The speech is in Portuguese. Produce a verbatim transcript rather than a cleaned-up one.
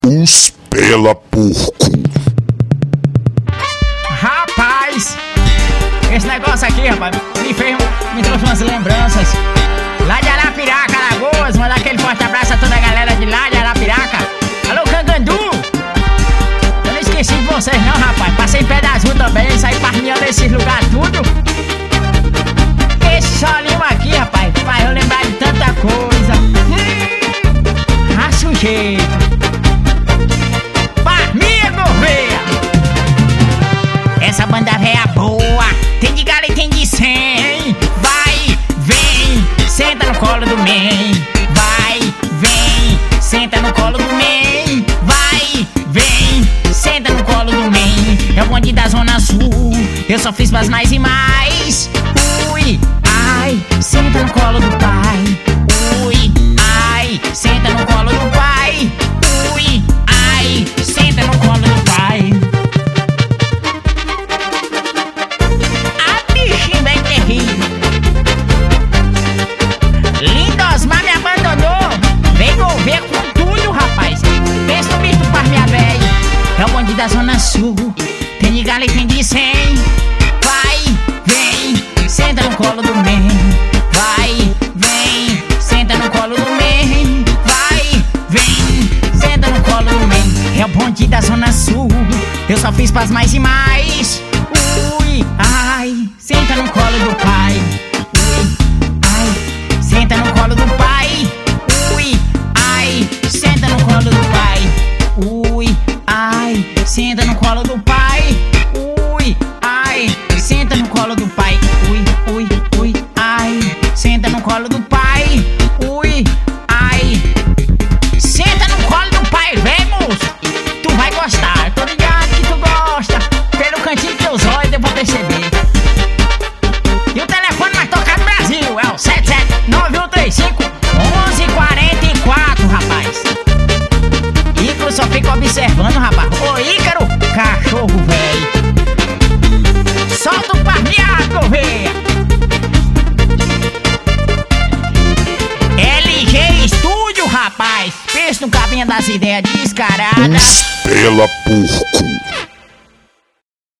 Os pela porco. Rapaz, esse negócio aqui, rapaz, me fez, me trouxe umas lembranças lá de Arapiraca, Alagoas. Mandar aquele forte abraço a toda a galera de lá de Arapiraca. Alô, Cangandu! Eu não esqueci de vocês não, rapaz. Passei em pé das ruas também, saí parmeando esses lugares tudo. Esse solinho aqui, rapaz, faz eu lembrar de tanta coisa. Hum, ah, sujeito. Essa banda véia boa, tem de galo e tem de cem. Vai, vem, senta no colo do man. Vai, vem, senta no colo do man. Vai, vem, senta no colo do man. É o bonde da Zona Sul, eu só fiz pras mais e mais. Ui, ai, senta no colo do pai. Ui, ai, senta no colo do pai. Ui, ai, senta no colo do pai. Lindosmar me abandonou, vem ver com tudo, rapaz. Pensa no bicho do Parmeia Velho. É o bonde da Zona Sul, tem de galo e tem de cem. Vai, vem, senta no colo do man. Vai, vem, senta no colo do man. Vai, vem, senta no colo do man. É o bonde da Zona Sul, eu só fiz pras mais e mais. Ui, ai, senta no colo do pai. Senta no colo do pai. Ui, ai, senta no colo do pai. Ui, ai, senta no colo do pai. Ui, ai, senta no colo do pai. Ui, ui, ui, ai, senta no colo do pai. Ui, ai, senta no colo do pai, vamos! Tu vai gostar, tô ligado que tu gosta. Pelo cantinho que teus olhos deu pra perceber. E o telefone mais tocado no Brasil é o sete sete nove um três cinco um um quatro quatro, rapaz. Ícaro só fica observando, rapaz. Ô Ícaro, cachorro velho. Solta o parmeado, véia. L G Estúdio, rapaz. Pensa no cabinho das ideias descaradas. Os pela porco.